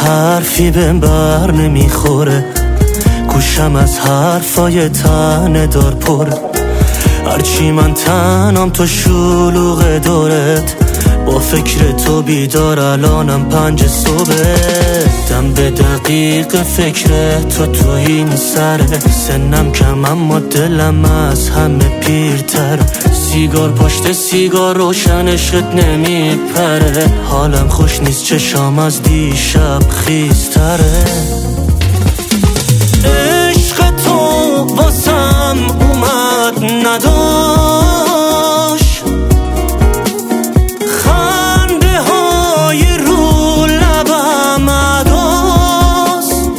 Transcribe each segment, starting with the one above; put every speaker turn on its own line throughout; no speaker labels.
حرفی بهم بر نمیخوره، گوشم از حرفای تنه دار پره. هرچی من تنم تو شلوغ دورت، با فکر تو بیدار الانم 5 صبح. دم به دقیق فکر تو این سره، سنم کم اما دلم از همه پیرتر. سیگار پشت سیگار روشن عشقت نمیپره، حالم خوش نیست چشام از دیشب خیزتره. عشق تو واسم اومد نداشت، خنده های رو لبم عداست.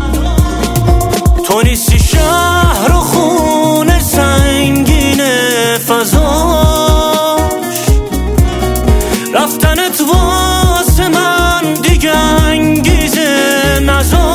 تو نیستی شهر و خونه سنگین فضاش، رفتنت واسه من دیگه انگیزه نذاشت.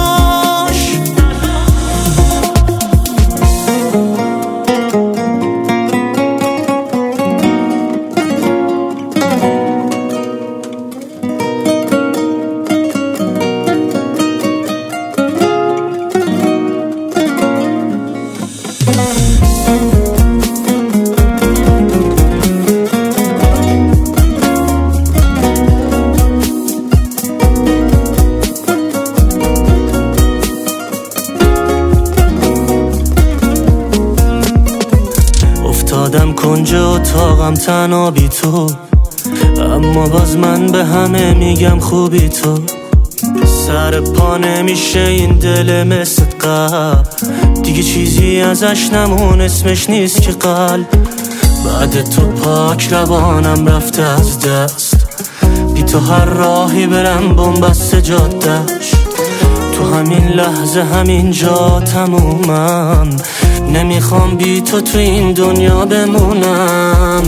افتادم کنج اتاقم تنها بی تو، اما باز من به همه میگم خوبی تو. سر پا نمیشه این دل مثل قبل، دیگه چیزی ازش نمون اسمش نیست که قلب. بعد تو پاک روانم رفته از دست، بی تو هر راهی برم بنبست جادش. تو همین لحظه همین جا تمومم، نمیخوام بی تو این دنیا بمونم.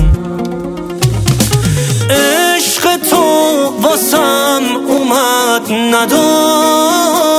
عشق تو واسم اومد نداشت،